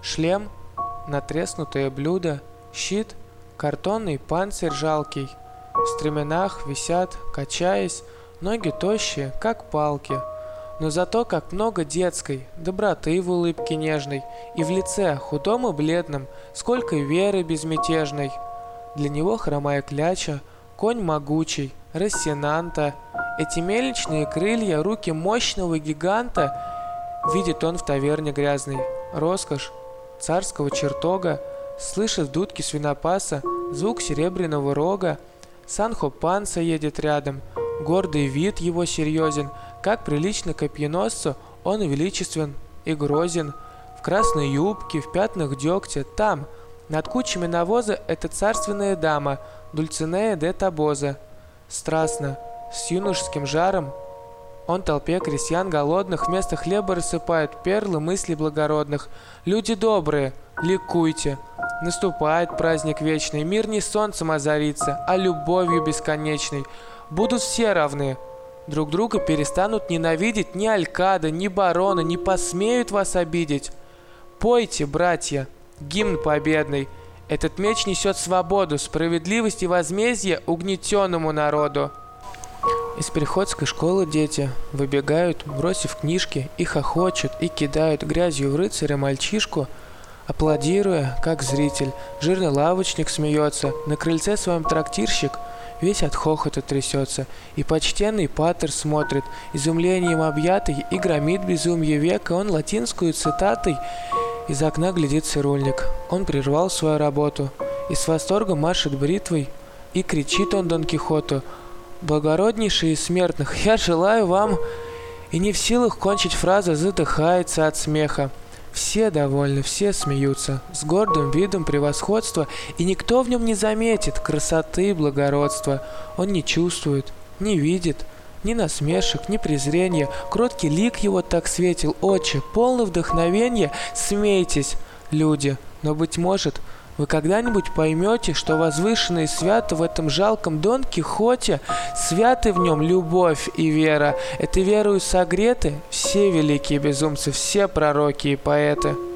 шлем, натреснутое блюдо, щит, картонный панцирь жалкий. В стременах висят, качаясь, ноги тощие, как палки. Но зато как много детской доброты в улыбке нежной, и в лице худом и бледном сколько веры безмятежной. Для него хромая кляча, конь могучий, Рассенанта. Эти мельничные крылья, руки мощного гиганта видит он в таверне грязной. Роскошь царского чертога, слышит в дудке свинопаса звук серебряного рога. Санхо Панса едет рядом, гордый вид его серьезен, как прилично копьеносцу он величествен и грозен. В красной юбке, в пятнах дегтя, там, над кучами навоза, эта царственная дама, Дульцинея де Табоза. Страстно, с юношеским жаром, он толпе крестьян голодных вместо хлеба рассыпает перлы мыслей благородных. Люди добрые, ликуйте! Наступает праздник вечный, мир не солнцем озарится, а любовью бесконечной. Будут все равны, друг друга перестанут ненавидеть, ни Алькада, ни барона не посмеют вас обидеть. Пойте, братья, гимн победный. Этот меч несет свободу, справедливость и возмездие угнетенному народу. Из приходской школы дети выбегают, бросив книжки, и хохочут, и кидают грязью в рыцаря мальчишку, аплодируя, как зритель. Жирный лавочник смеется, на крыльце своем трактирщик весь от хохота трясется, и почтенный патер смотрит, изумлением объятый, и громит безумье века. Он латинскую цитатой из окна глядит цирульник. Он прервал свою работу и с восторгом машет бритвой, и кричит он Дон Кихоту: «Благороднейший из смертных, я желаю вам...» И не в силах кончить фразу, задыхается от смеха. Все довольны, все смеются, с гордым видом превосходства, и никто в нем не заметит красоты и благородства. Он не чувствует, не видит ни насмешек, ни презрения. Кроткий лик его так светил, очи, полны вдохновения. Смейтесь, люди, но, быть может, вы когда-нибудь поймете, что возвышенно и свято в этом жалком Дон Кихоте, святы в нем любовь и вера. Этой верою согреты все великие безумцы, все пророки и поэты.